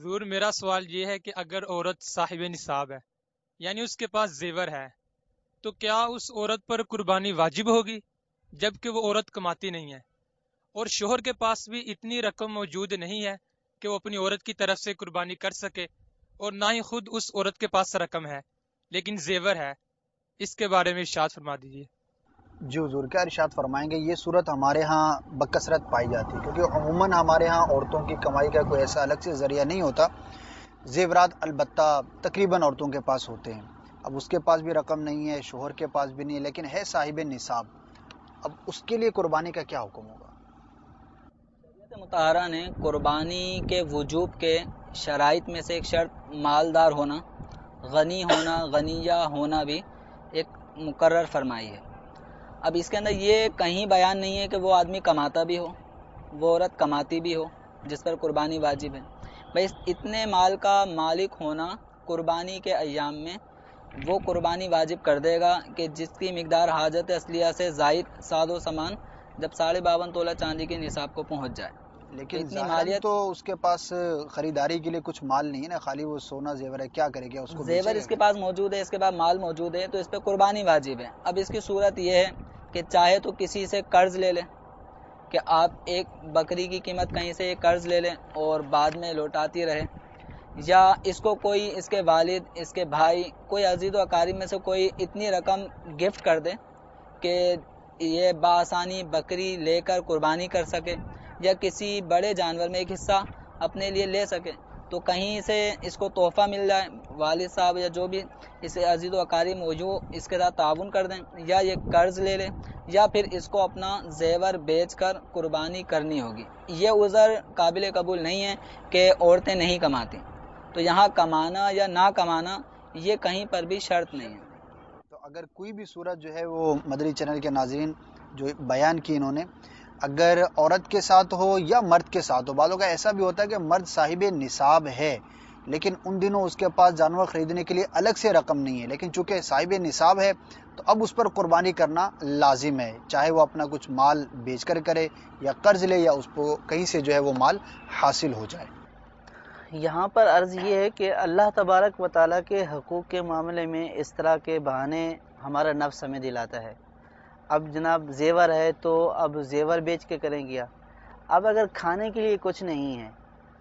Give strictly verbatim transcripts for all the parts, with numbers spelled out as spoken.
حضور میرا سوال یہ ہے کہ اگر عورت صاحب نصاب ہے یعنی اس کے پاس زیور ہے تو کیا اس عورت پر قربانی واجب ہوگی جبکہ وہ عورت کماتی نہیں ہے اور شوہر کے پاس بھی اتنی رقم موجود نہیں ہے کہ وہ اپنی عورت کی طرف سے قربانی کر سکے اور نہ ہی خود اس عورت کے پاس رقم ہے لیکن زیور ہے؟ اس کے بارے میں ارشاد فرما دیجیے۔ جی حضور، کیا ارشاد فرمائیں گے؟ یہ صورت ہمارے ہاں بکثرت پائی جاتی ہے، کیونکہ عموماً ہمارے ہاں عورتوں کی کمائی کا کوئی ایسا الگ سے ذریعہ نہیں ہوتا۔ زیورات البتہ تقریباً عورتوں کے پاس ہوتے ہیں۔ اب اس کے پاس بھی رقم نہیں ہے، شوہر کے پاس بھی نہیں ہے، لیکن ہے صاحب نصاب، اب اس کے لیے قربانی کا کیا حکم ہوگا؟ شریعت مطہرہ نے قربانی کے وجوب کے شرائط میں سے ایک شرط مالدار ہونا، غنی ہونا، غنیہ ہونا بھی ایک مقرر فرمائی ہے۔ اب اس کے اندر یہ کہیں بیان نہیں ہے کہ وہ آدمی کماتا بھی ہو، وہ عورت کماتی بھی ہو جس پر قربانی واجب ہے۔ بس اتنے مال کا مالک ہونا قربانی کے ایام میں وہ قربانی واجب کر دے گا کہ جس کی مقدار حاجت اصلیہ سے زائد ساد و سامان جب ساڑھے باون تولہ چاندی کے نصاب کو پہنچ جائے۔ لیکن ظاہراً تو اس کے پاس خریداری کے لیے کچھ مال نہیں ہے نا، خالی وہ سونا زیور ہے، کیا کرے گا اس کو؟ زیور اس کے پاس موجود ہے، اس کے پاس مال موجود ہے، تو اس پہ قربانی واجب ہے۔ اب اس کی صورت یہ ہے کہ چاہے تو کسی سے قرض لے لے کہ آپ ایک بکری کی قیمت کہیں سے قرض لے لیں اور بعد میں لوٹاتی رہے، یا اس کو کوئی اس کے والد، اس کے بھائی، کوئی عزیز و اقارب میں سے کوئی اتنی رقم گفٹ کر دے کہ یہ بآسانی بکری لے کر قربانی کر سکے، یا کسی بڑے جانور میں ایک حصہ اپنے لیے لے سکے، تو کہیں سے اس کو تحفہ مل جائے، والد صاحب یا جو بھی اس عزیز و اقارب موجود اس کے ساتھ تعاون کر دیں، یا یہ قرض لے لے، یا پھر اس کو اپنا زیور بیچ کر قربانی کرنی ہوگی۔ یہ عذر قابل قبول نہیں ہے کہ عورتیں نہیں کماتی، تو یہاں کمانا یا نہ کمانا یہ کہیں پر بھی شرط نہیں ہے۔ تو اگر کوئی بھی صورت جو ہے وہ مدری چینل کے ناظرین جو بیان کی انہوں نے، اگر عورت کے ساتھ ہو یا مرد کے ساتھ ہو، بعضوں کا ایسا بھی ہوتا ہے کہ مرد صاحب نصاب ہے لیکن ان دنوں اس کے پاس جانور خریدنے کے لیے الگ سے رقم نہیں ہے، لیکن چونکہ صاحب نصاب ہے تو اب اس پر قربانی کرنا لازم ہے، چاہے وہ اپنا کچھ مال بیچ کر کرے یا قرض لے یا اس کو کہیں سے جو ہے وہ مال حاصل ہو جائے۔ یہاں پر عرض یہ ہے کہ اللہ تبارک و تعالیٰ کے حقوق کے معاملے میں اس طرح کے بہانے ہمارا نفس ہمیں دلاتا ہے۔ اب جناب زیور ہے تو اب زیور بیچ کے کریں گیا، اب اگر کھانے کے لیے کچھ نہیں ہے،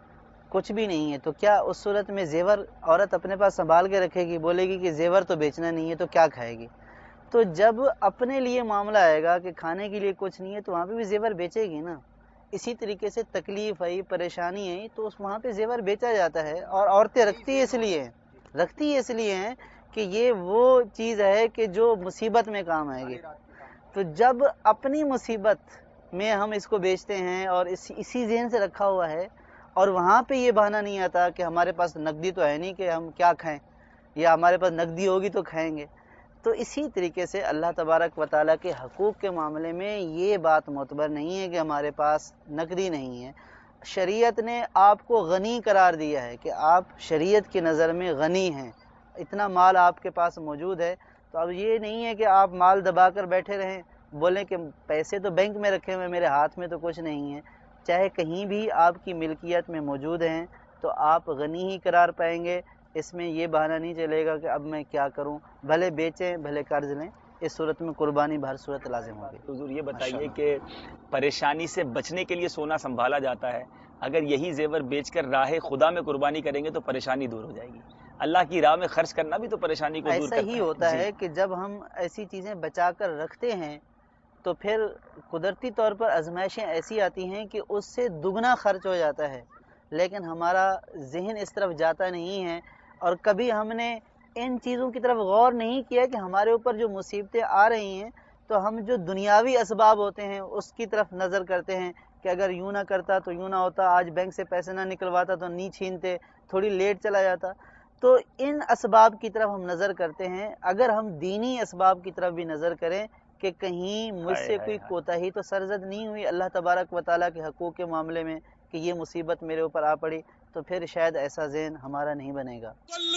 کچھ بھی نہیں ہے، تو کیا اس صورت میں زیور عورت اپنے پاس سنبھال کے رکھے گی؟ بولے گی کہ زیور تو بیچنا نہیں ہے تو کیا کھائے گی؟ تو جب اپنے لیے معاملہ آئے گا کہ کھانے کے لیے کچھ نہیں ہے تو وہاں پہ بھی زیور بیچے گی نا۔ اسی طریقے سے تکلیف آئی، پریشانی آئی تو اس وہاں پہ زیور بیچا جاتا ہے، اور عورتیں رکھتی اس لیے ہیں رکھتی اس لیے ہیں کہ یہ وہ چیز ہے کہ جو مصیبت میں کام آئے گی۔ تو جب اپنی مصیبت میں ہم اس کو بیچتے ہیں اور اس اسی ذہن سے رکھا ہوا ہے، اور وہاں پہ یہ بہانہ نہیں آتا کہ ہمارے پاس نقدی تو ہے نہیں کہ ہم کیا کھائیں، یا ہمارے پاس نقدی ہوگی تو کھائیں گے، تو اسی طریقے سے اللہ تبارک و تعالیٰ کے حقوق کے معاملے میں یہ بات معتبر نہیں ہے کہ ہمارے پاس نقدی نہیں ہے۔ شریعت نے آپ کو غنی قرار دیا ہے کہ آپ شریعت کی نظر میں غنی ہیں، اتنا مال آپ کے پاس موجود ہے، تو اب یہ نہیں ہے کہ آپ مال دبا کر بیٹھے رہیں، بولیں کہ پیسے تو بینک میں رکھے ہوئے میرے ہاتھ میں تو کچھ نہیں ہے۔ چاہے کہیں بھی آپ کی ملکیت میں موجود ہیں تو آپ غنی ہی قرار پائیں گے، اس میں یہ بہانہ نہیں چلے گا کہ اب میں کیا کروں، بھلے بیچیں بھلے قرض لیں، اس صورت میں قربانی بہر صورت لازم ہوگی۔ حضور یہ بتائیے کہ پریشانی سے بچنے کے لیے سونا سنبھالا جاتا ہے، اگر یہی زیور بیچ کر راہ خدا میں قربانی کریں گے تو پریشانی دور ہو جائے گی، اللہ کی راہ میں خرچ کرنا بھی تو پریشانی کو دور کرتا ہے۔ ایسا ہی ہوتا ہے کہ جب ہم ایسی چیزیں بچا کر رکھتے ہیں تو پھر قدرتی طور پر آزمائشیں ایسی آتی ہیں کہ اس سے دگنا خرچ ہو جاتا ہے، لیکن ہمارا ذہن اس طرف جاتا نہیں ہے، اور کبھی ہم نے ان چیزوں کی طرف غور نہیں کیا کہ ہمارے اوپر جو مصیبتیں آ رہی ہیں تو ہم جو دنیاوی اسباب ہوتے ہیں اس کی طرف نظر کرتے ہیں کہ اگر یوں نہ کرتا تو یوں نہ ہوتا، آج بینک سے پیسے نہ نکلواتا تو نہیں چھینتے، تھوڑی لیٹ چلا جاتا، تو ان اسباب کی طرف ہم نظر کرتے ہیں۔ اگر ہم دینی اسباب کی طرف بھی نظر کریں کہ کہیں مجھ سے کوئی کوتاہی تو سرزد نہیں ہوئی اللہ تبارک و تعالیٰ کے حقوق کے معاملے میں کہ یہ مصیبت میرے اوپر آ پڑی، تو پھر شاید ایسا ذہن ہمارا نہیں بنے گا۔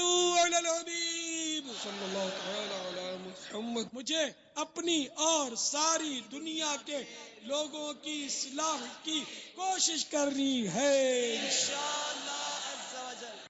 مجھے اپنی اور ساری دنیا کے لوگوں کی اصلاح کی کوشش کرنی ہے۔